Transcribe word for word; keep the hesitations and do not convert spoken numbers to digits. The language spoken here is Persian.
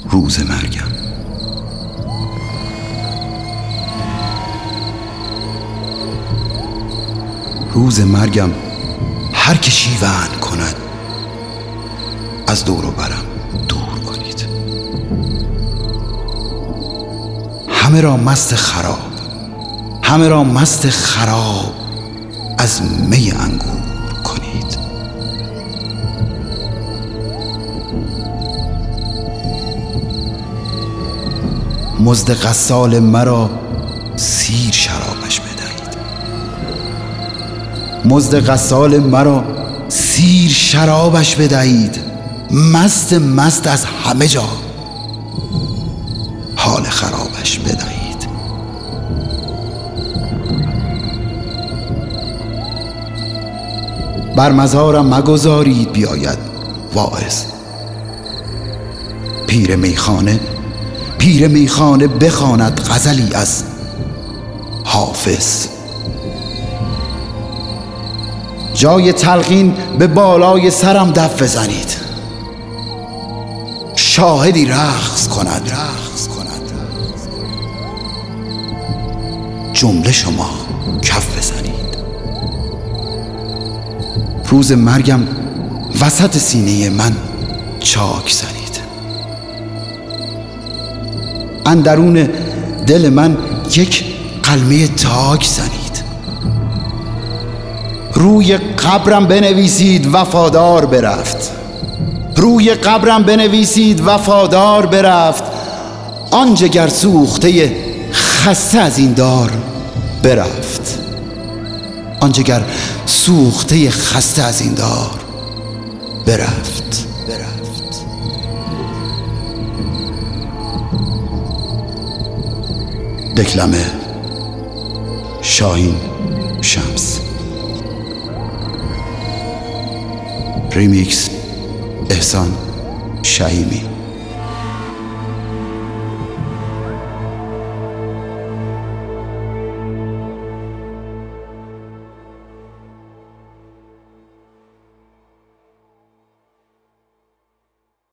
روز مرگم. روز مرگم هر که شیون کند از دور و برم دور کنید. همه را مست خراب، همه را مست خراب از می انگور کنید. مزد غسال مرا سیر شرابش بدهید. مزد غسال مرا سیر شرابش بدهید. مست مست از همه جا حال خرابش بدهید. بر مزارم مگذارید بیاید واعظ. پیر میخانه پیر میخانه بخواند غزلی از حافظ. جای تلقین به بالای سرم دف بزنید. شاهدی رقص کند رقص کند جمله شما کف بزنید. روز مرگم وسط سینه من چاک زنید. اندرون دل من یک قلمه تاک زنید. روی قبرم بنویسید وفادار برفت. روی قبرم بنویسید وفادار برفت. آن جگر سوخته خسته از این دار برفت. آن جگر سوخته خسته از این دار برفت برفت. دکلمه شاهین شمس. ریمیکس احسان شهیمی.